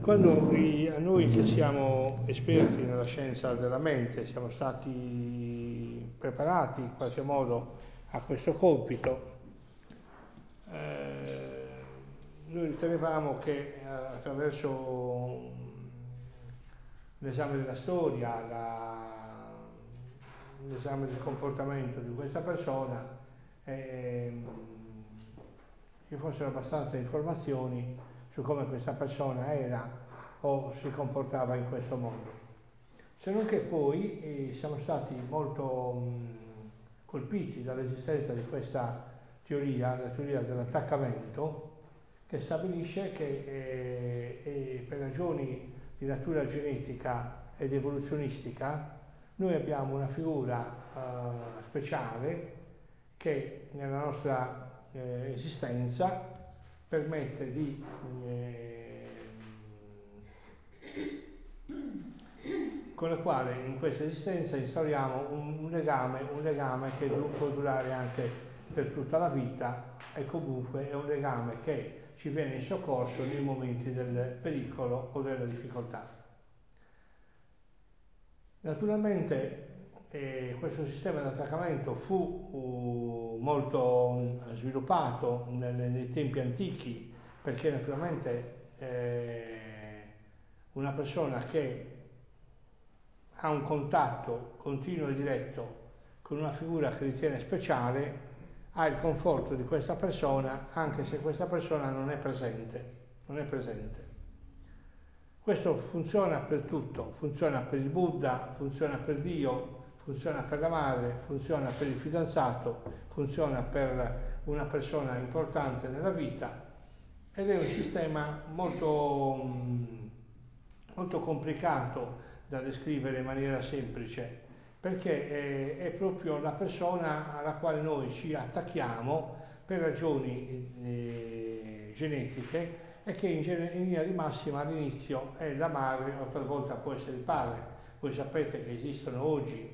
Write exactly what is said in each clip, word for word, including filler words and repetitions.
quando i, a noi che siamo esperti nella scienza della mente siamo stati preparati in qualche modo a questo compito, eh, noi ritenevamo che eh, attraverso l'esame della storia, la, l'esame del comportamento di questa persona, eh, ci fossero abbastanza informazioni su come questa persona era o si comportava in questo mondo. Se non che poi eh, siamo stati molto mh, colpiti dall'esistenza di questa teoria, la teoria dell'attaccamento, che stabilisce che eh, eh, per ragioni di natura genetica ed evoluzionistica noi abbiamo una figura eh, speciale che nella nostra eh, esistenza permette di eh, con la quale in questa esistenza instauriamo un, un legame, un legame che può durare anche per tutta la vita e comunque è un legame che ci viene in soccorso nei momenti del pericolo o della difficoltà. Naturalmente eh, questo sistema di attaccamento fu uh, molto sviluppato nelle, nei tempi antichi, perché naturalmente eh, una persona che ha un contatto continuo e diretto con una figura che ritiene speciale ha il conforto di questa persona anche se questa persona non è presente, non è presente. Questo funziona per tutto, funziona per il Buddha, funziona per Dio, funziona per la madre, funziona per il fidanzato, funziona per una persona importante nella vita ed è un sistema molto, molto complicato da descrivere in maniera semplice, perché è, è proprio la persona alla quale noi ci attacchiamo per ragioni eh, genetiche e che in, in linea di massima all'inizio è la madre o talvolta può essere il padre. Voi sapete che esistono oggi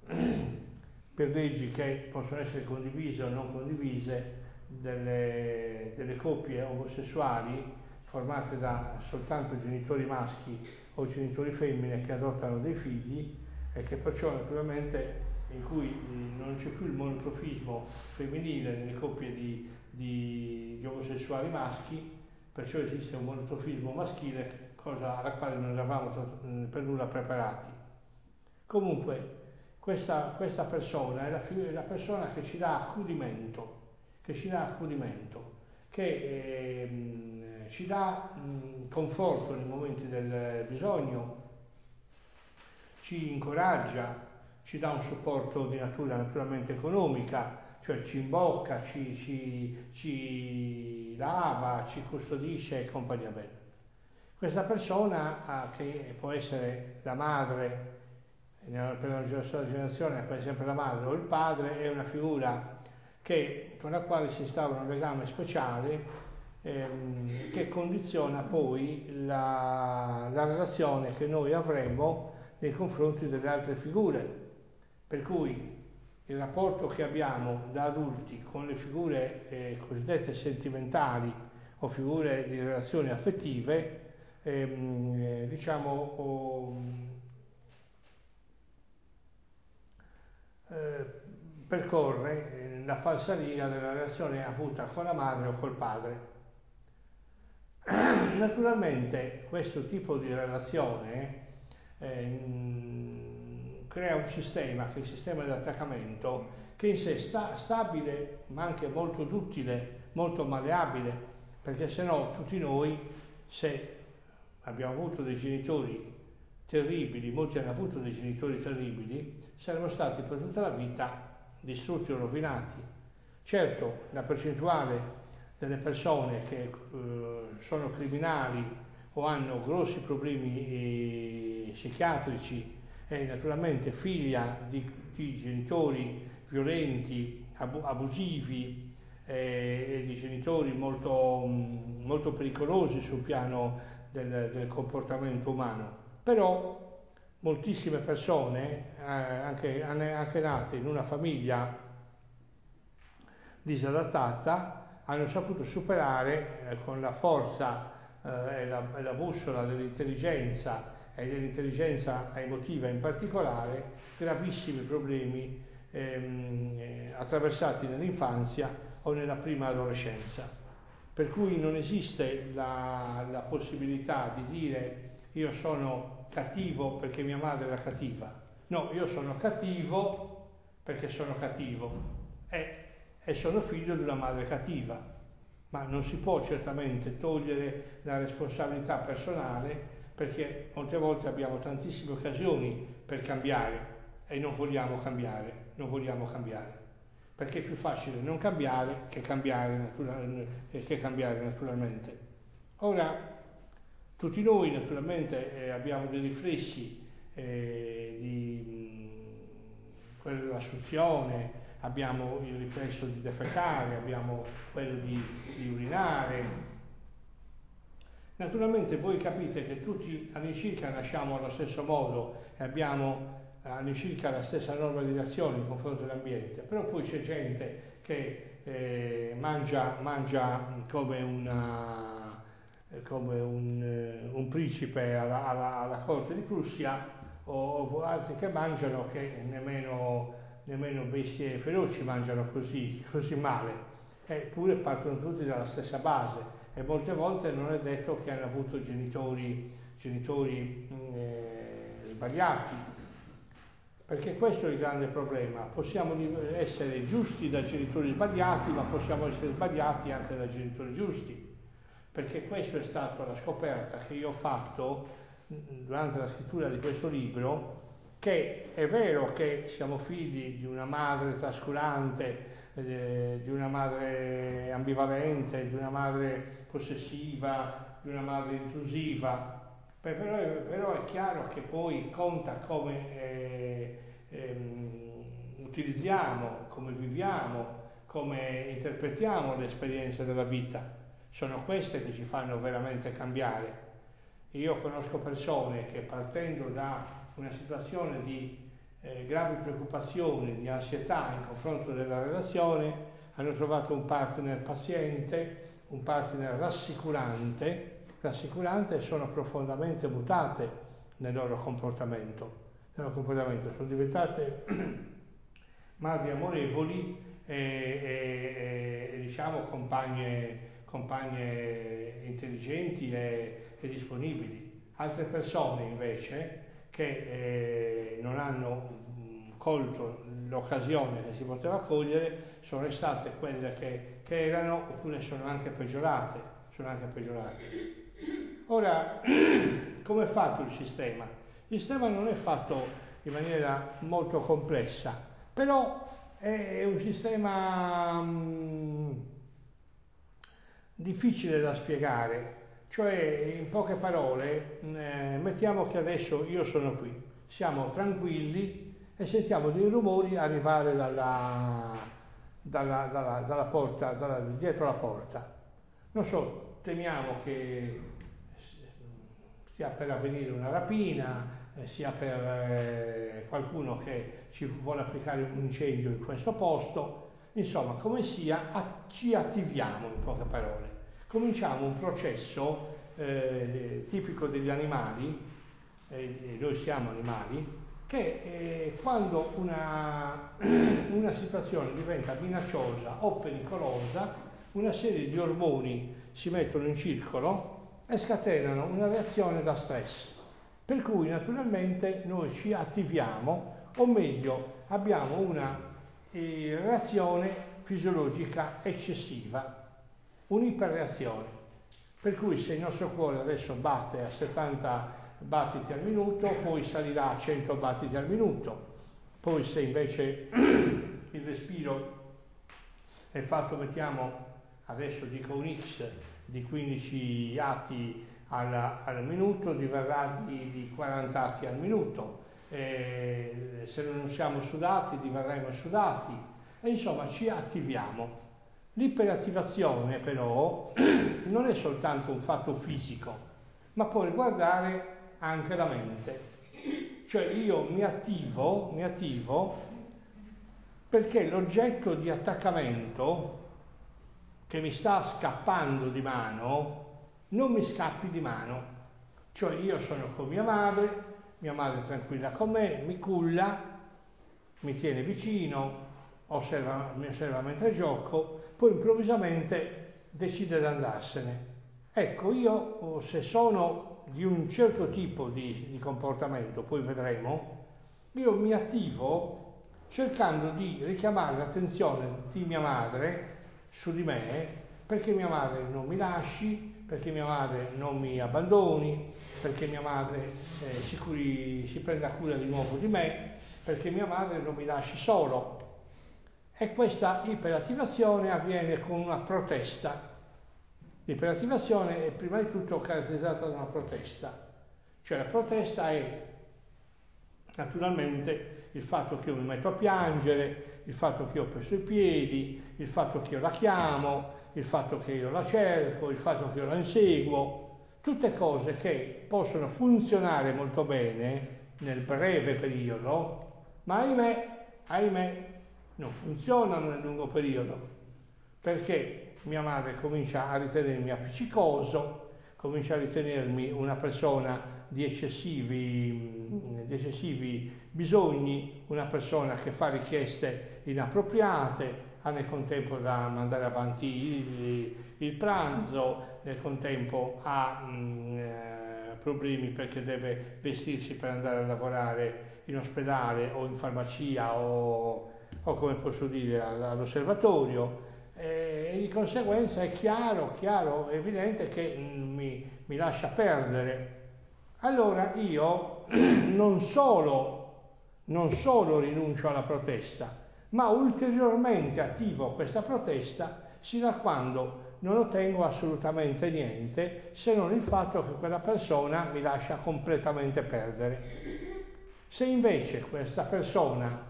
per leggi che possono essere condivise o non condivise delle, delle coppie omosessuali formate da soltanto genitori maschi o genitori femmine che adottano dei figli e che perciò naturalmente in cui non c'è più il monotrofismo femminile nelle coppie di, di, di omosessuali maschi, perciò esiste un monotrofismo maschile, cosa alla quale non eravamo per nulla preparati. Comunque questa, questa persona è la, è la persona che ci dà accudimento, che ci dà accudimento, che eh, ci dà mh, conforto nei momenti del bisogno, ci incoraggia, ci dà un supporto di natura naturalmente economica, cioè ci imbocca, ci, ci, ci lava, ci custodisce e compagnia bella. Questa persona, ah, che può essere la madre, per la sua generazione può essere sempre la madre o il padre, è una figura che, con la quale si instaura un legame speciale ehm, che condiziona poi la, la relazione che noi avremo nei confronti delle altre figure, per cui il rapporto che abbiamo da adulti con le figure eh, cosiddette sentimentali o figure di relazioni affettive ehm, eh, diciamo oh, eh, percorre eh, la falsariga della relazione avuta con la madre o col padre. Naturalmente questo tipo di relazione eh, crea un sistema, che è il sistema di attaccamento, che in sé sta stabile ma anche molto duttile, molto malleabile, perché se no tutti noi, se abbiamo avuto dei genitori terribili, molti hanno avuto dei genitori terribili, saremmo stati per tutta la vita distrutti o rovinati. Certo, la percentuale delle persone che eh, sono criminali o hanno grossi problemi eh, psichiatrici è naturalmente figlia di, di genitori violenti, abu- abusivi eh, e di genitori molto, mh, molto pericolosi sul piano del, del comportamento umano. Però moltissime persone, eh, anche, anche nate in una famiglia disadattata, hanno saputo superare eh, con la forza eh, è, la, è la bussola dell'intelligenza e dell'intelligenza emotiva in particolare, gravissimi problemi ehm, eh, attraversati nell'infanzia o nella prima adolescenza. Per cui non esiste la, la possibilità di dire io sono cattivo perché mia madre era cattiva. No, io sono cattivo perché sono cattivo e, e sono figlio di una madre cattiva. Ma non si può certamente togliere la responsabilità personale, perché molte volte abbiamo tantissime occasioni per cambiare e non vogliamo cambiare, non vogliamo cambiare. Perché è più facile non cambiare che cambiare, natural, che cambiare naturalmente. Ora, tutti noi naturalmente eh, abbiamo dei riflessi eh, di mh, quello dell'assunzione, abbiamo il riflesso di defecare, abbiamo quello di, di urinare. Naturalmente voi capite che tutti all'incirca nasciamo allo stesso modo e abbiamo all'incirca la stessa norma di reazione in confronto all'ambiente, però poi c'è gente che eh, mangia, mangia come, una, come un, un principe alla, alla, alla corte di Prussia, o, o altri che mangiano che nemmeno, nemmeno bestie feroci mangiano così, così male, eppure partono tutti dalla stessa base e molte volte non è detto che hanno avuto genitori, genitori eh, sbagliati. Perché questo è il grande problema, possiamo essere giusti da genitori sbagliati, ma possiamo essere sbagliati anche da genitori giusti, perché questa è stata la scoperta che io ho fatto durante la scrittura di questo libro, che è vero che siamo figli di una madre trascurante, eh, di una madre ambivalente, di una madre possessiva, di una madre intrusiva, però è, però è chiaro che poi conta come eh, ehm, utilizziamo, come viviamo, come interpretiamo le esperienze della vita. Sono queste che ci fanno veramente cambiare. Io conosco persone che partendo da una situazione di eh, gravi preoccupazioni, di ansietà in confronto della relazione, hanno trovato un partner paziente, un partner rassicurante, rassicurante e sono profondamente mutate nel loro comportamento. Nel loro comportamento. Sono diventate madri amorevoli e, e, e, e diciamo compagne, compagne intelligenti e, e disponibili. Altre persone invece che eh, non hanno mh, colto l'occasione che si poteva cogliere sono state quelle che, che erano, oppure sono anche peggiorate, sono anche peggiorate. Ora, come è fatto il sistema? Il sistema non è fatto in maniera molto complessa, però è un sistema mh, difficile da spiegare. Cioè, in poche parole, eh, mettiamo che adesso io sono qui, siamo tranquilli e sentiamo dei rumori arrivare dalla, dalla, dalla, dalla porta, dalla, dietro la porta. Non so, temiamo che sia per avvenire una rapina, eh, sia per eh, qualcuno che ci vuole applicare un incendio in questo posto. Insomma, come sia, a, ci attiviamo in poche parole. Cominciamo un processo eh, tipico degli animali, eh, noi siamo animali, che eh, quando una, una situazione diventa minacciosa o pericolosa, una serie di ormoni si mettono in circolo e scatenano una reazione da stress, per cui naturalmente noi ci attiviamo, o meglio abbiamo una eh, reazione fisiologica eccessiva, un'iperreazione, per cui se il nostro cuore adesso batte a settanta battiti al minuto, poi salirà a cento battiti al minuto, poi se invece il respiro è fatto, mettiamo, adesso dico un X di quindici atti al, al minuto, diverrà di, di quaranta atti al minuto, e se non siamo sudati diverremo sudati, e insomma ci attiviamo. L'iperattivazione però non è soltanto un fatto fisico, ma può riguardare anche la mente. Cioè io mi attivo, mi attivo perché l'oggetto di attaccamento che mi sta scappando di mano non mi scappi di mano. Cioè io sono con mia madre, mia madre è tranquilla con me, mi culla, mi tiene vicino, osserva, mi osserva mentre gioco, poi improvvisamente decide di andarsene. Ecco, io se sono di un certo tipo di, di comportamento, poi vedremo, io mi attivo cercando di richiamare l'attenzione di mia madre su di me, perché mia madre non mi lasci, perché mia madre non mi abbandoni, perché mia madre eh, si, curi, si prenda cura di nuovo di me, perché mia madre non mi lasci solo. E questa iperattivazione avviene con una protesta. L'iperattivazione è prima di tutto caratterizzata da una protesta. Cioè la protesta è naturalmente il fatto che io mi metto a piangere, il fatto che io ho preso i piedi, il fatto che io la chiamo, il fatto che io la cerco, il fatto che io la inseguo, tutte cose che possono funzionare molto bene nel breve periodo, ma ahimè, ahimè, non funzionano nel lungo periodo, perché mia madre comincia a ritenermi appiccicoso, comincia a ritenermi una persona di eccessivi, di eccessivi bisogni, una persona che fa richieste inappropriate, ha nel contempo da mandare avanti il, il pranzo, nel contempo ha mh, eh, problemi perché deve vestirsi per andare a lavorare in ospedale o in farmacia o, o come posso dire all'osservatorio. E di conseguenza è chiaro, chiaro, è evidente che mi, mi lascia perdere. Allora io non solo, non solo rinuncio alla protesta, ma ulteriormente attivo questa protesta sino a quando non ottengo assolutamente niente, se non il fatto che quella persona mi lascia completamente perdere. Se invece questa persona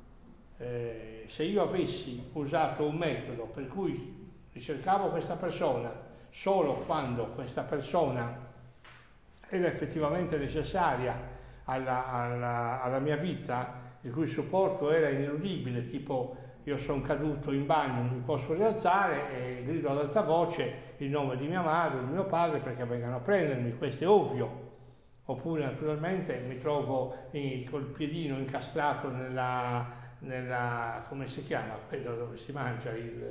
Eh, se io avessi usato un metodo per cui ricercavo questa persona solo quando questa persona era effettivamente necessaria alla, alla, alla mia vita, il cui supporto era ineludibile, tipo io sono caduto in bagno, non mi posso rialzare e grido ad alta voce il nome di mia madre o di mio padre perché vengano a prendermi, questo è ovvio. Oppure naturalmente mi trovo in, col piedino incastrato nella, nella, come si chiama, quello dove si mangia il,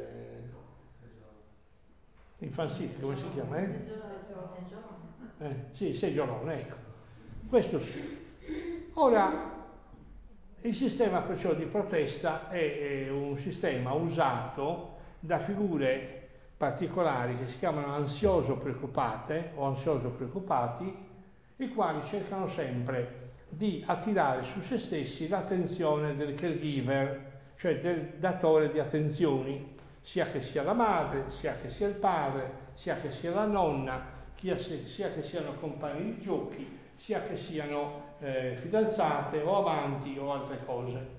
il fansit, come si chiama? Eh? Eh, sì, seggiolone, ecco. Questo sì. Ora, il sistema perciò di protesta è, è un sistema usato da figure particolari che si chiamano ansioso preoccupate o ansioso preoccupati, i quali cercano sempre di attirare su se stessi l'attenzione del caregiver, cioè del datore di attenzioni, sia che sia la madre, sia che sia il padre, sia che sia la nonna, sia che siano compagni di giochi, sia che siano eh, fidanzate o amanti o altre cose.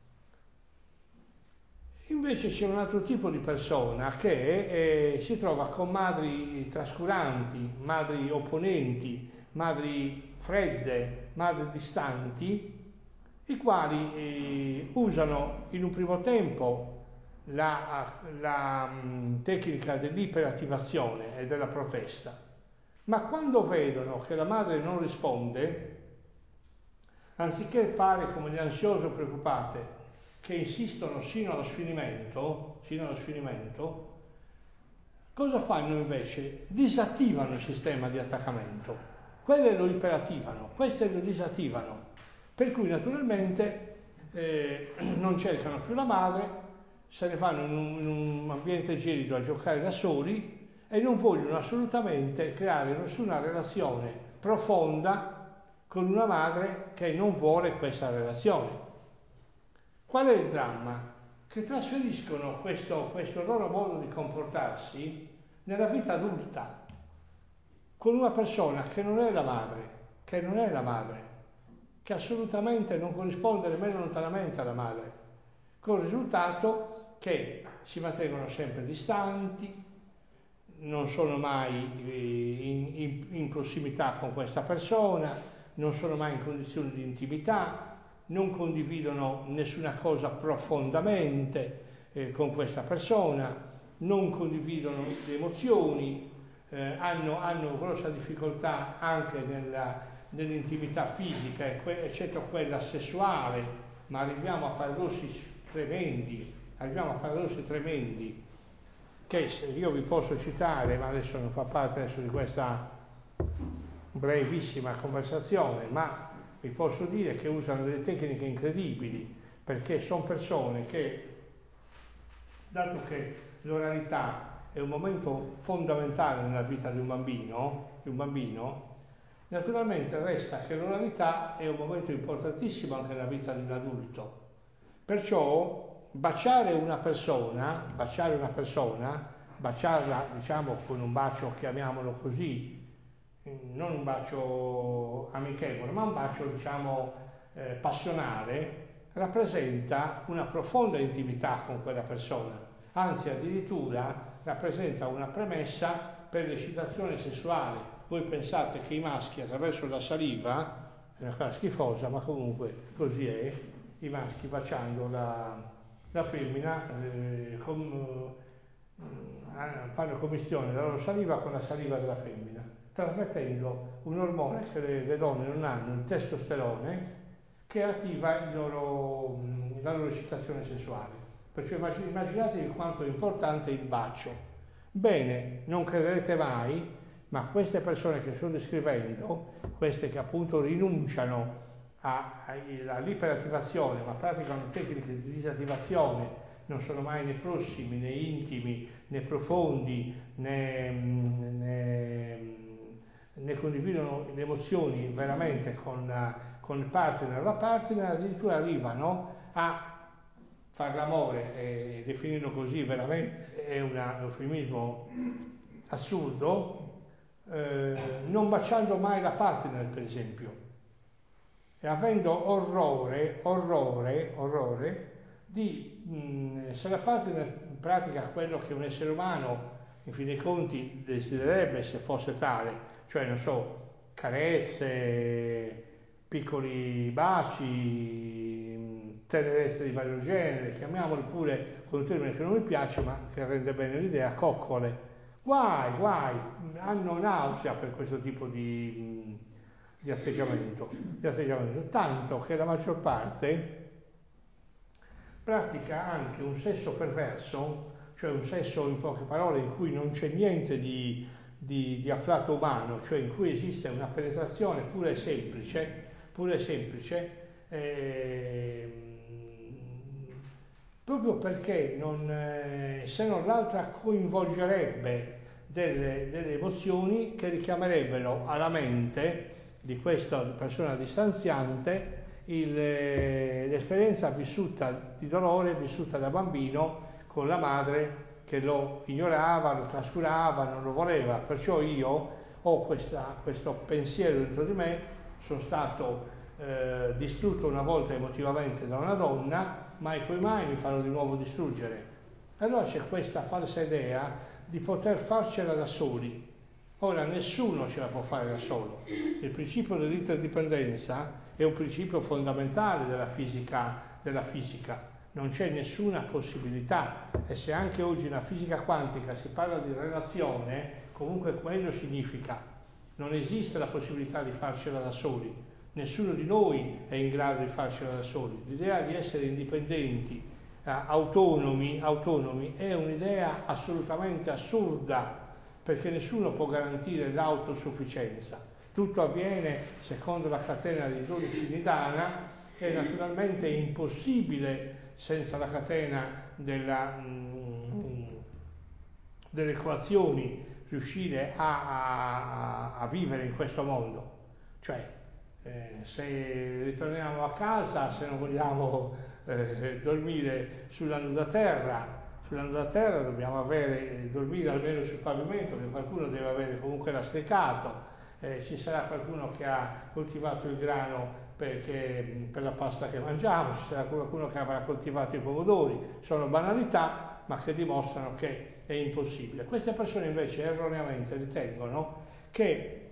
Invece c'è un altro tipo di persona che eh, si trova con madri trascuranti, madri opponenti, madri fredde, madri distanti, i quali eh, usano in un primo tempo la, la mh, tecnica dell'iperattivazione e della protesta, ma quando vedono che la madre non risponde, anziché fare come le ansiose preoccupate che insistono sino allo sfinimento, sino allo sfinimento, cosa fanno invece? Disattivano il sistema di attaccamento. Quelle lo iperattivano, queste lo disattivano. Per cui naturalmente eh, non cercano più la madre, se ne vanno in un, in un ambiente gelido a giocare da soli e non vogliono assolutamente creare nessuna relazione profonda con una madre che non vuole questa relazione. Qual è il dramma? Che trasferiscono questo, questo loro modo di comportarsi nella vita adulta, con una persona che non è la madre, che non è la madre, che assolutamente non corrisponde nemmeno lontanamente alla madre, con il risultato che si mantengono sempre distanti, non sono mai in, in, in prossimità con questa persona, non sono mai in condizioni di intimità, non condividono nessuna cosa profondamente eh, con questa persona, non condividono le emozioni, eh, hanno, hanno grossa difficoltà anche nella, nell'intimità fisica, eccetto quella sessuale, ma arriviamo a paradossi tremendi, arriviamo a paradossi tremendi, che io vi posso citare, ma adesso non fa parte adesso di questa brevissima conversazione, ma vi posso dire che usano delle tecniche incredibili, perché sono persone che, dato che l'oralità è un momento fondamentale nella vita di un bambino, di un bambino, naturalmente resta che l'oralità è un momento importantissimo anche nella vita di un adulto. Perciò baciare una persona, baciare una persona, baciarla diciamo con un bacio, chiamiamolo così, non un bacio amichevole, ma un bacio diciamo eh, passionale, rappresenta una profonda intimità con quella persona, anzi addirittura rappresenta una premessa per l'eccitazione sessuale. Voi pensate che i maschi attraverso la saliva, è una cosa schifosa ma comunque così è, i maschi baciando la, la femmina eh, com, eh, fanno commistione della loro saliva con la saliva della femmina, trasmettendo un ormone che le, le donne non hanno, il testosterone, che attiva il loro, la loro eccitazione sessuale. Perciò immaginatevi quanto è importante il bacio. Bene, non crederete mai, ma queste persone che sto descrivendo, queste che appunto rinunciano all'iperattivazione, ma praticano tecniche di disattivazione, non sono mai né prossimi, né intimi, né profondi, né, né, né condividono le emozioni veramente con, con il partner o la partner, addirittura arrivano a far l'amore, e definirlo così veramente è un eufemismo assurdo, eh, non baciando mai la partner per esempio, e avendo orrore, orrore, orrore di, mh, se la partner pratica quello che un essere umano in fin dei conti desidererebbe se fosse tale, cioè non so, carezze, piccoli baci, tenerezze di vario genere, chiamiamoli pure con un termine che non mi piace ma che rende bene l'idea, coccole. Guai, guai, hanno nausea per questo tipo di, di, atteggiamento, di atteggiamento, tanto che la maggior parte pratica anche un sesso perverso, cioè un sesso in poche parole in cui non c'è niente di, di, di afflato umano, cioè in cui esiste una penetrazione pura e semplice, pura e semplice, eh, proprio perché non, eh, se non l'altra coinvolgerebbe delle, delle emozioni che richiamerebbero alla mente di questa persona distanziante il, l'esperienza vissuta di dolore, vissuta da bambino con la madre che lo ignorava, lo trascurava, non lo voleva. Perciò io ho questa, questo pensiero dentro di me, sono stato eh, distrutto una volta emotivamente da una donna, mai poi mai mi farò di nuovo distruggere. Allora c'è questa falsa idea di poter farcela da soli. Ora nessuno ce la può fare da solo. Il principio dell'interdipendenza è un principio fondamentale della fisica, della fisica. Non c'è nessuna possibilità, e se anche oggi nella fisica quantica si parla di relazione, comunque quello significa non esiste la possibilità di farcela da soli. Nessuno di noi è in grado di farcela da soli. L'idea di essere indipendenti, eh, autonomi, autonomi è un'idea assolutamente assurda, perché nessuno può garantire l'autosufficienza. Tutto avviene secondo la catena di dodici Nidana e naturalmente è impossibile senza la catena della, mh, delle equazioni riuscire a, a, a vivere in questo mondo. Cioè, eh, se ritorniamo a casa, se non vogliamo eh, dormire sulla nuda terra, sulla nuda terra dobbiamo avere, dormire almeno sul pavimento, che qualcuno deve avere comunque lastricato, eh, ci sarà qualcuno che ha coltivato il grano perché, per la pasta che mangiamo, ci sarà qualcuno che avrà coltivato i pomodori. Sono banalità ma che dimostrano che è impossibile. Queste persone invece erroneamente ritengono che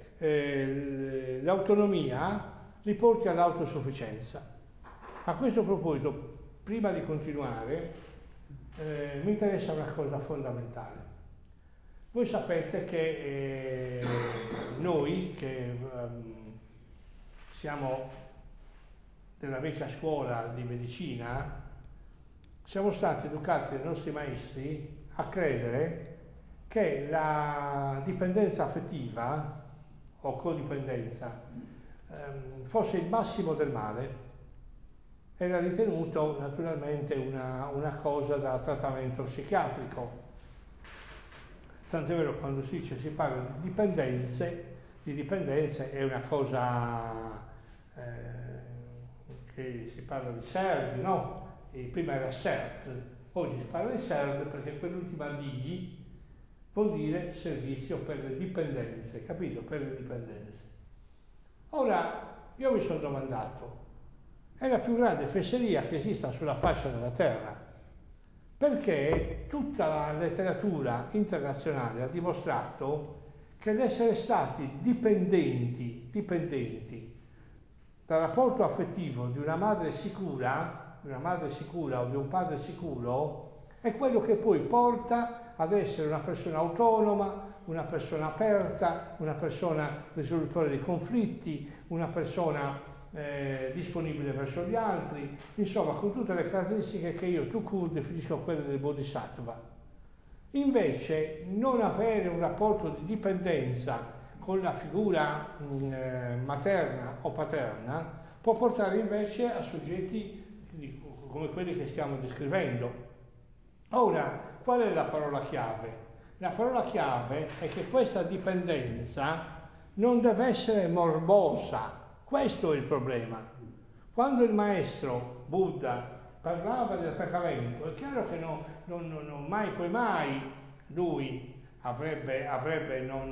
eh, l'autonomia li porti all'autosufficienza. A questo proposito, prima di continuare, eh, mi interessa una cosa fondamentale. Voi sapete che eh, noi che ehm, siamo della vecchia scuola di medicina, siamo stati educati dai nostri maestri a credere che la dipendenza affettiva o codipendenza ehm, fosse il massimo del male. Era ritenuto naturalmente una, una cosa da trattamento psichiatrico. Tant'è vero quando si dice, si parla di dipendenze, di dipendenze è una cosa eh, che si parla di S E R D, no? E prima era S E R T, oggi si parla di S E R D perché quell'ultima D vuol dire servizio per le dipendenze, capito? Per le dipendenze. Ora, io mi sono domandato, è la più grande fesseria che esista sulla faccia della Terra, perché tutta la letteratura internazionale ha dimostrato che l'essere stati dipendenti, dipendenti dal rapporto affettivo di una madre sicura, di una madre sicura o di un padre sicuro, è quello che poi porta ad essere una persona autonoma, una persona aperta, una persona risolutore dei conflitti, una persona eh, disponibile verso gli altri, insomma con tutte le caratteristiche che io tout court definisco quelle del bodhisattva. Invece non avere un rapporto di dipendenza con la figura mh, eh, materna o paterna può portare invece a soggetti di, come quelli che stiamo descrivendo. Ora, qual è la parola chiave? La parola chiave è che questa dipendenza non deve essere morbosa, questo è il problema. Quando il maestro Buddha parlava di attaccamento, è chiaro che no, non, non, non mai poi mai lui avrebbe, avrebbe non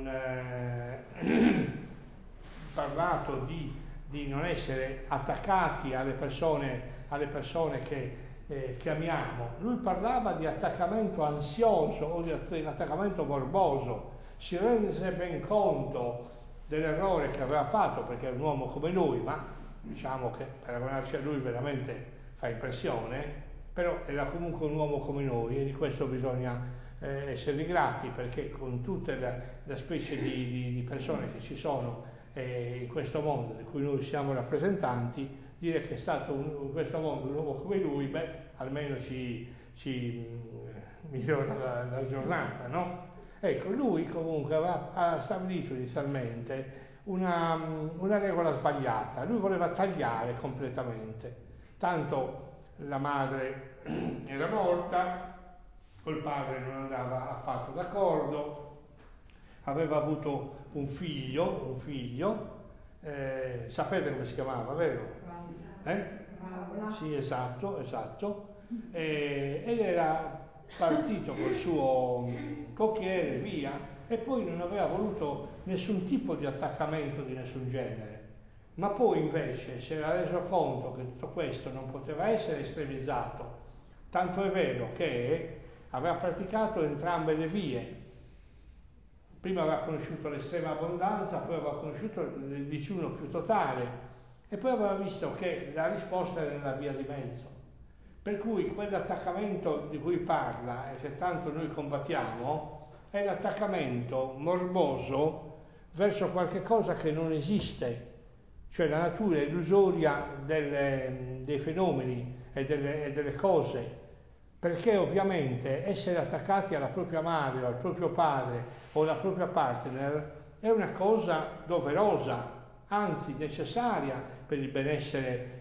eh, parlato di, di non essere attaccati alle persone, alle persone che, eh, che amiamo. Lui parlava di attaccamento ansioso o di attaccamento morboso, si rese ben conto dell'errore che aveva fatto perché è un uomo come lui, ma diciamo che paragonarci a lui veramente fa impressione, però era comunque un uomo come noi e di questo bisogna eh, essere grati perché con tutte la, la specie di, di, di persone che ci sono eh, in questo mondo di cui noi siamo rappresentanti, dire che è stato un, in questo mondo un uomo come lui, beh, almeno ci, ci mh, migliora la, la giornata, no? Ecco, lui comunque aveva, ha stabilito inizialmente una, una regola sbagliata, lui voleva tagliare completamente, tanto la madre era morta, col padre non andava affatto d'accordo, aveva avuto un figlio, un figlio, eh, sapete come si chiamava, vero? Eh? Sì, esatto, esatto, eh, ed era partito col suo cocchiere, via, e poi non aveva voluto nessun tipo di attaccamento di nessun genere. Ma poi invece si era reso conto che tutto questo non poteva essere estremizzato, tanto è vero che aveva praticato entrambe le vie. Prima aveva conosciuto l'estrema abbondanza, poi aveva conosciuto il digiuno più totale e poi aveva visto che la risposta era nella via di mezzo. Per cui quell'attaccamento di cui parla e che tanto noi combattiamo è l'attaccamento morboso verso qualche cosa che non esiste, cioè la natura illusoria delle, dei fenomeni e delle, e delle cose, perché ovviamente essere attaccati alla propria madre o al proprio padre o alla propria partner è una cosa doverosa, anzi necessaria per il benessere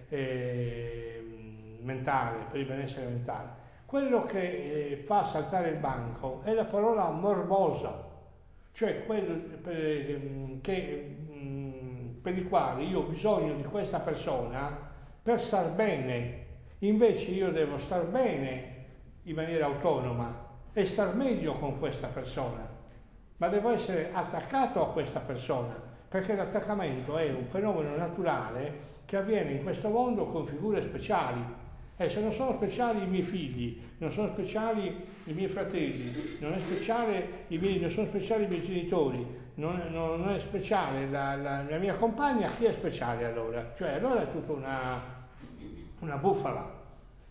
eh, mentale, per il benessere mentale. Quello che eh, fa saltare il banco è la parola morbosa, cioè quello per, che, per il quale io ho bisogno di questa persona per star bene, invece io devo star bene in maniera autonoma e star meglio con questa persona, ma devo essere attaccato a questa persona, perché l'attaccamento è un fenomeno naturale che avviene in questo mondo con figure speciali. E se non sono speciali i miei figli, non sono speciali i miei fratelli, non, è speciale i miei, non sono speciali i miei genitori, non, non è speciale la, la, la mia compagna, chi è speciale allora? Cioè allora è tutta una, una bufala.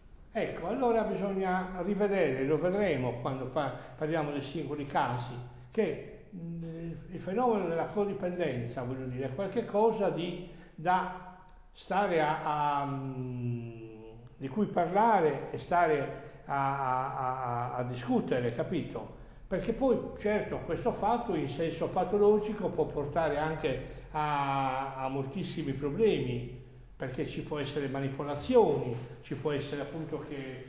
Ecco, allora bisogna rivedere, lo vedremo quando pa- parliamo dei singoli casi, che mh, il fenomeno della codipendenza, voglio dire, è qualcosa di da stare a, a mh, di cui parlare e stare a, a, a, a discutere, capito? Perché poi certo questo fatto in senso patologico può portare anche a, a moltissimi problemi, perché ci può essere manipolazioni, ci può essere appunto che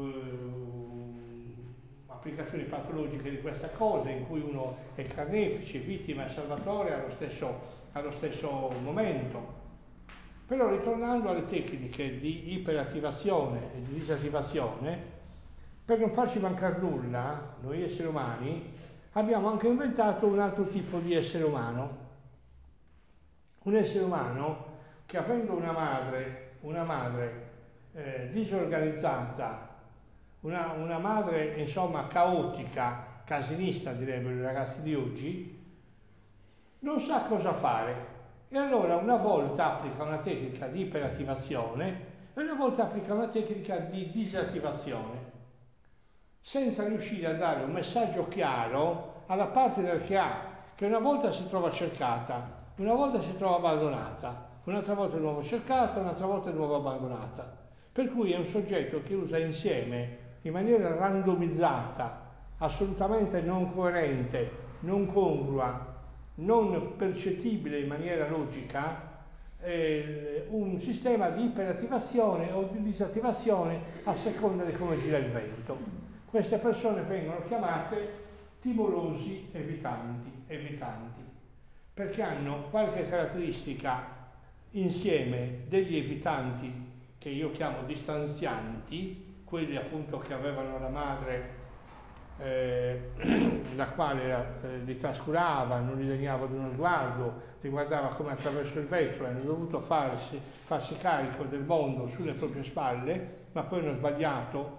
uh, applicazioni patologiche di questa cosa in cui uno è carnefice, vittima e salvatore allo stesso, allo stesso momento. Però ritornando alle tecniche di iperattivazione e di disattivazione, per non farci mancare nulla, noi esseri umani abbiamo anche inventato un altro tipo di essere umano. Un essere umano che avendo una madre, una madre eh, disorganizzata, una, una madre insomma caotica, casinista direbbero i ragazzi di oggi, non sa cosa fare. E allora una volta applica una tecnica di iperattivazione e una volta applica una tecnica di disattivazione, senza riuscire a dare un messaggio chiaro alla partner che ha, che una volta si trova cercata, una volta si trova abbandonata, un'altra volta di nuovo cercata, un'altra volta di nuovo abbandonata. Per cui è un soggetto che usa insieme, in maniera randomizzata, assolutamente non coerente, non congrua, non percettibile in maniera logica, eh, un sistema di iperattivazione o di disattivazione a seconda di come gira il vento. Queste persone vengono chiamate timorosi evitanti, evitanti, perché hanno qualche caratteristica insieme degli evitanti che io chiamo distanzianti, quelli appunto che avevano la madre eh, la quale eh, li trascurava, non li degnava di uno sguardo, li guardava come attraverso il vetro, hanno dovuto farsi, farsi carico del mondo sulle proprie spalle, ma poi hanno sbagliato,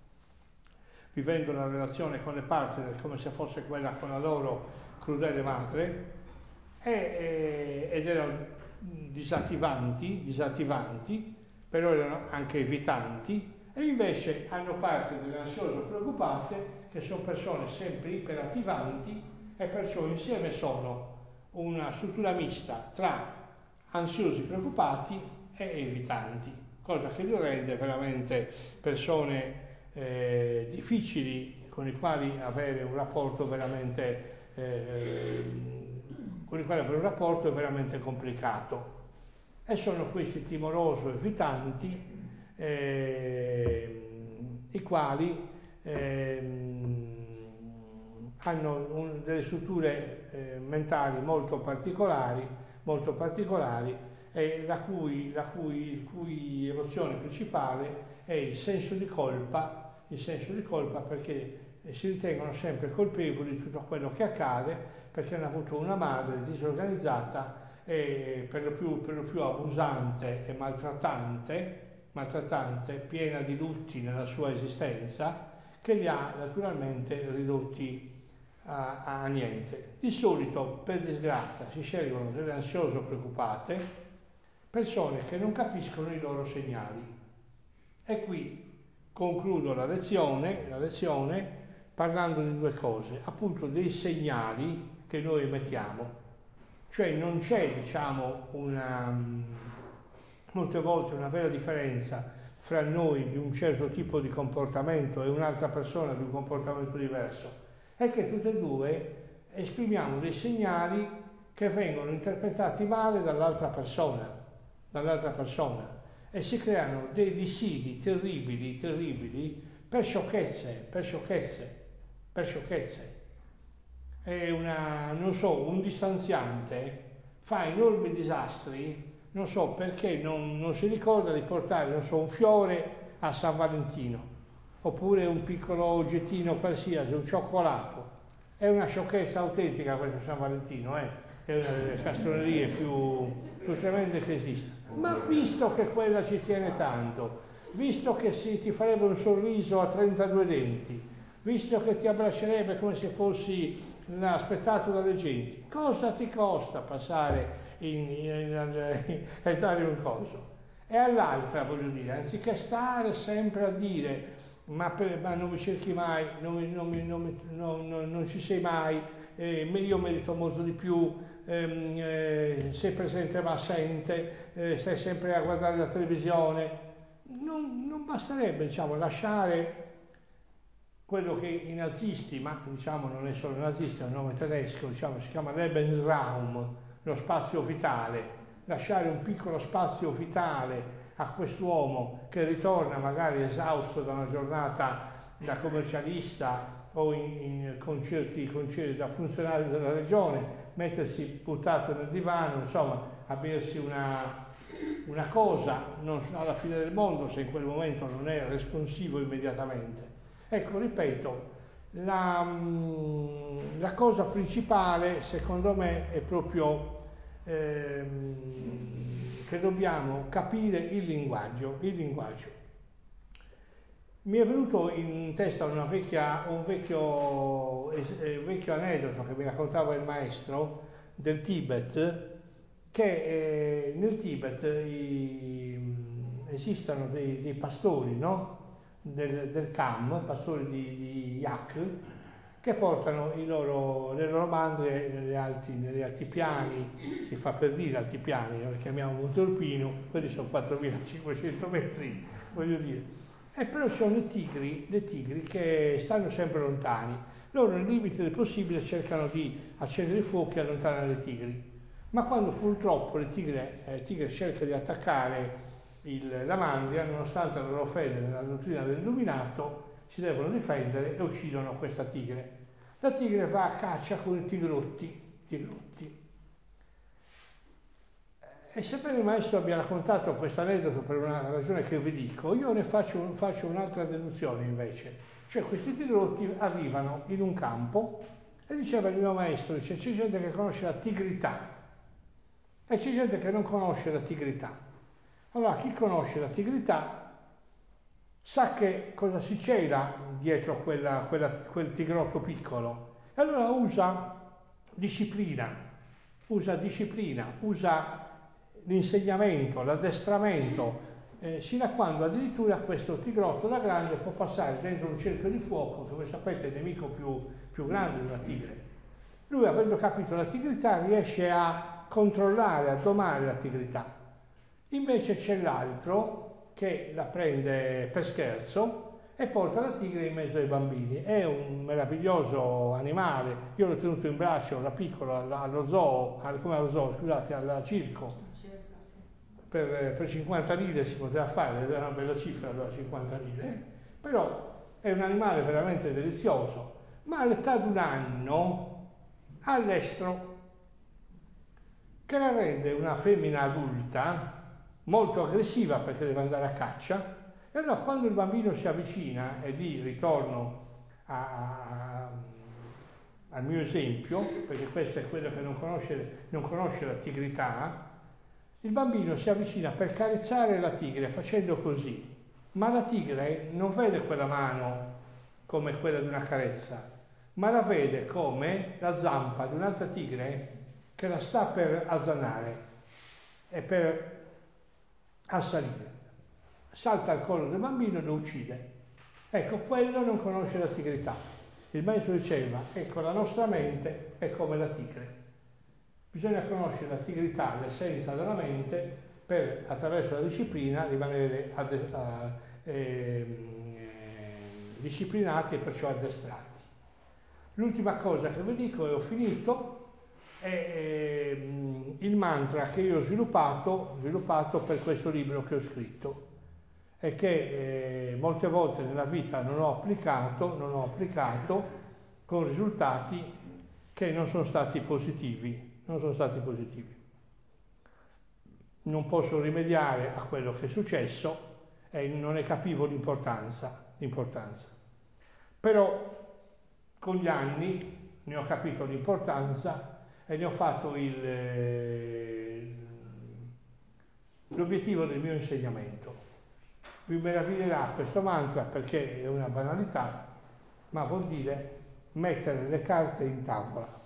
vivendo la relazione con le partner come se fosse quella con la loro crudele madre, e, e, ed erano disattivanti, disattivanti, però erano anche evitanti, e invece hanno parte delle ansiose preoccupate, che sono persone sempre iperattivanti e perciò insieme sono una struttura mista tra ansiosi preoccupati e evitanti, cosa che li rende veramente persone eh, difficili con i quali avere un rapporto veramente eh, con i quali avere un rapporto è veramente complicato. E sono questi timoroso evitanti eh, i quali eh, hanno un, delle strutture eh, mentali molto particolari, molto particolari e la cui, la cui, il cui emozione principale è il senso di colpa, il senso di colpa perché si ritengono sempre colpevoli di tutto quello che accade, perché hanno avuto una madre disorganizzata e per lo più, per lo più abusante e maltrattante, maltrattante, piena di lutti nella sua esistenza, che li ha naturalmente ridotti a, a niente. Di solito, per disgrazia, si scelgono delle ansiose o preoccupate, persone che non capiscono i loro segnali. E qui concludo la lezione, la lezione parlando di due cose, appunto dei segnali che noi emettiamo. Cioè non c'è, diciamo, una, molte volte una vera differenza fra noi di un certo tipo di comportamento e un'altra persona di un comportamento diverso, è che tutte e due esprimiamo dei segnali che vengono interpretati male dall'altra persona, dall'altra persona e si creano dei dissidi terribili, terribili per sciocchezze, per sciocchezze, per sciocchezze. È una, non so, un distanziante fa enormi disastri, non so perché non, non si ricorda di portare, non so, un fiore a San Valentino, oppure un piccolo oggettino qualsiasi, un cioccolato. È una sciocchezza autentica questo San Valentino, eh? È una delle castronerie più, più tremende che esista. Ma visto che quella ci tiene tanto, visto che si, ti farebbe un sorriso a trentadue denti, visto che ti abbraccerebbe come se fossi aspettato dalle genti, cosa ti costa passare in, in, in, e dare un coso? E all'altra, voglio dire, anziché stare sempre a dire ma, per, ma non mi cerchi mai, non, mi, non, mi, non, mi, non, non, non ci sei mai, eh, io merito molto di più, ehm, eh, sei presente ma assente, eh, stai sempre a guardare la televisione. Non, non basterebbe, diciamo, lasciare quello che i nazisti, ma diciamo non è solo nazisti, è un nome tedesco, diciamo, si chiama Lebensraum, lo spazio vitale, lasciare un piccolo spazio vitale a quest'uomo che ritorna magari esausto da una giornata da commercialista o in, in concerti, concerti da funzionario della regione, mettersi buttato nel divano, insomma, a bersi una, una cosa, non alla fine del mondo se in quel momento non è responsivo immediatamente. Ecco, ripeto, la, la cosa principale secondo me è proprio ehm, che dobbiamo capire il linguaggio, il linguaggio. Mi è venuto in testa una vecchia, un vecchio, eh, vecchio aneddoto che mi raccontava il maestro del Tibet, che eh, nel Tibet i, esistono dei, dei pastori, no? Del, del Kham, pastori di, di yak, che portano i loro, le loro mandrie nelle alti, negli altipiani, si fa per dire altipiani, noi li chiamiamo Monte Orpino, quelli sono quattromilacinquecento metri, voglio dire. E però ci sono le tigri, le tigri che stanno sempre lontani. Loro nel limite del possibile cercano di accendere i fuochi e allontanare le tigri. Ma quando purtroppo le tigre, eh, tigre cerca di attaccare il, la mandria, nonostante la loro fede nella dottrina dell'illuminato, si devono difendere e uccidono questa tigre. La tigre va a caccia con i tigrotti, tigrotti. E sebbene il maestro abbia raccontato questo aneddoto per una ragione che vi dico, io ne faccio, faccio un'altra deduzione invece. Cioè questi tigrotti arrivano in un campo e diceva il mio maestro, dice, c'è gente che conosce la tigrità e c'è gente che non conosce la tigrità. Allora chi conosce la tigrità sa che cosa si cela dietro quella, quella, quel tigrotto piccolo e allora usa disciplina, usa disciplina, usa l'insegnamento, l'addestramento, eh, sino a quando addirittura questo tigrotto da grande può passare dentro un cerchio di fuoco, che voi sapete è il nemico più, più grande di una tigre. Lui, avendo capito la tigrità, riesce a controllare, a domare la tigrità. Invece c'è l'altro che la prende per scherzo e porta la tigre in mezzo ai bambini. È un meraviglioso animale, io l'ho tenuto in braccio da piccolo allo zoo, come allo zoo, scusate, al circo. Per, per cinquanta lire si poteva fare, ed era una bella cifra allora cinquanta lire, però è un animale veramente delizioso, ma all'età di un anno all'estro, che la rende una femmina adulta molto aggressiva perché deve andare a caccia, e allora quando il bambino si avvicina, e lì ritorno a, a, al mio esempio, perché questo è quello che non conosce, non conosce la tigrità, il bambino si avvicina per carezzare la tigre facendo così, ma la tigre non vede quella mano come quella di una carezza, ma la vede come la zampa di un'altra tigre che la sta per azzannare e per assalire. Salta al collo del bambino e lo uccide. Ecco, quello non conosce la tigrità. Il maestro diceva, ecco, la nostra mente è come la tigre. Bisogna conoscere la tigrità, l'essenza della mente, per attraverso la disciplina rimanere adde- uh, eh, disciplinati e perciò addestrati. L'ultima cosa che vi dico, e ho finito, è eh, il mantra che io ho sviluppato, sviluppato per questo libro che ho scritto e che eh, molte volte nella vita non ho applicato, non ho applicato con risultati che non sono stati positivi, non sono stati positivi. Non posso rimediare a quello che è successo e non ne capivo l'importanza, l'importanza. Però con gli anni ne ho capito l'importanza e ne ho fatto il, eh, l'obiettivo del mio insegnamento. Vi meraviglierà questo mantra perché è una banalità, ma vuol dire mettere le carte in tavola.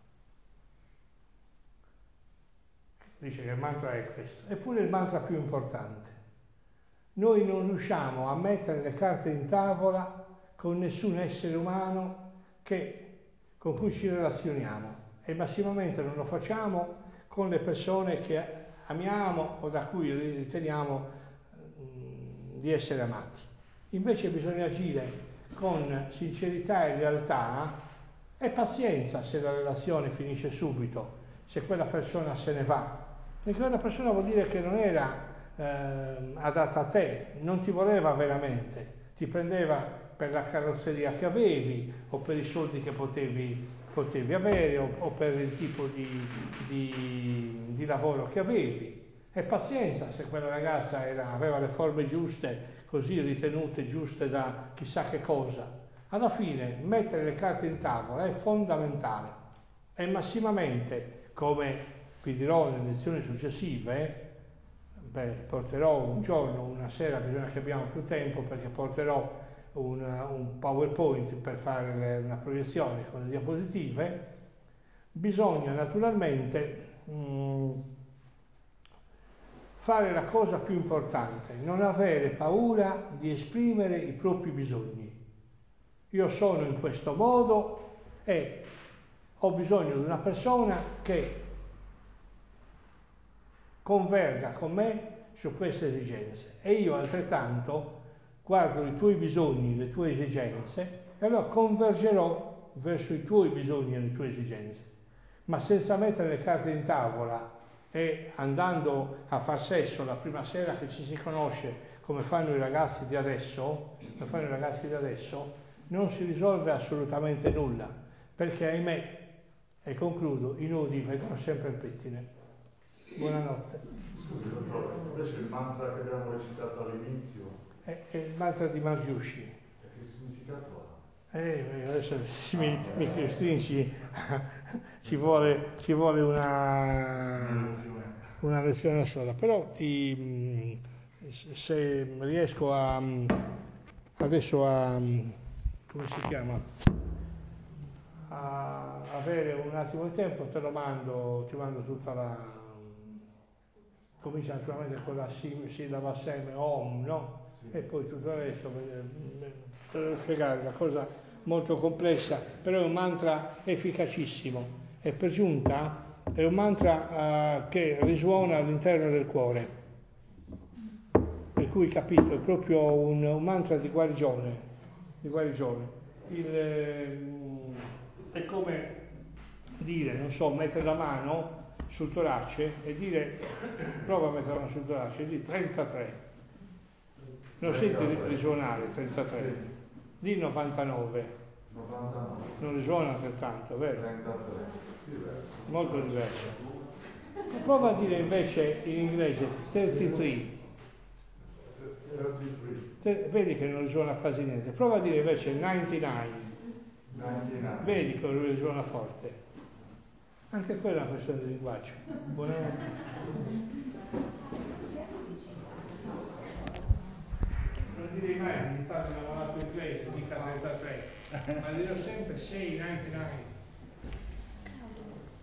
Dice che il mantra è questo, eppure è il mantra più importante. Noi non riusciamo a mettere le carte in tavola con nessun essere umano che con cui ci relazioniamo e massimamente non lo facciamo con le persone che amiamo o da cui riteniamo mh, di essere amati. Invece bisogna agire con sincerità e realtà e pazienza se la relazione finisce subito, se quella persona se ne va. Perché quella persona vuol dire che non era eh, adatta a te, non ti voleva veramente, ti prendeva per la carrozzeria che avevi o per i soldi che potevi, potevi avere o, o per il tipo di, di, di lavoro che avevi. E pazienza se quella ragazza era, aveva le forme giuste, così ritenute giuste da chissà che cosa. Alla fine mettere le carte in tavola è fondamentale e massimamente, come vi dirò nelle lezioni successive, beh, porterò un giorno, una sera, bisogna che abbiamo più tempo perché porterò un, un PowerPoint per fare le, una proiezione con le diapositive. Bisogna naturalmente mh, fare la cosa più importante, non avere paura di esprimere i propri bisogni. Io sono in questo modo e ho bisogno di una persona che converga con me su queste esigenze e io altrettanto guardo i tuoi bisogni, le tue esigenze e allora convergerò verso i tuoi bisogni e le tue esigenze, ma senza mettere le carte in tavola e andando a far sesso la prima sera che ci si conosce come fanno i ragazzi di adesso, come fanno i ragazzi di adesso, non si risolve assolutamente nulla, perché ahimè, e concludo, i nudi vedono sempre il pettine. Buonanotte. Scusi dottore, invece il mantra che abbiamo recitato all'inizio È, è il mantra di Marjushi. e che significato ha? Eh, adesso si mi, mi costringi, ci vuole, ci vuole una, una lezione sola, però ti, se riesco a, adesso a, come si chiama, a avere un attimo di tempo, te lo mando, ti mando tutta la, comincia naturalmente con la sillaba seme om, no? Sì. E poi tutto il resto, te lo devo spiegare, una cosa molto complessa, però è un mantra efficacissimo e per giunta è un mantra uh, che risuona all'interno del cuore, per cui capito, è proprio un, un mantra di guarigione, di guarigione. Il, eh, è come dire, non so, mettere la mano sul torace e dire, prova a mettere la mano sul torace e di trentatré, lo senti risuonare trentatré, di novantanove, novantanove, non risuona altrettanto, vero? trentatré, diverso. Molto diverso. Prova a dire invece in inglese trentatré, trentatré. vedi che non risuona quasi niente. Prova a dire invece novantanove, novantanove. vedi che non risuona forte. Anche quella è una questione di linguaggio. Buonanotte. Non direi mai che mi state lavorato inglese, mica trentatré, ma dirò sempre sei novantanove.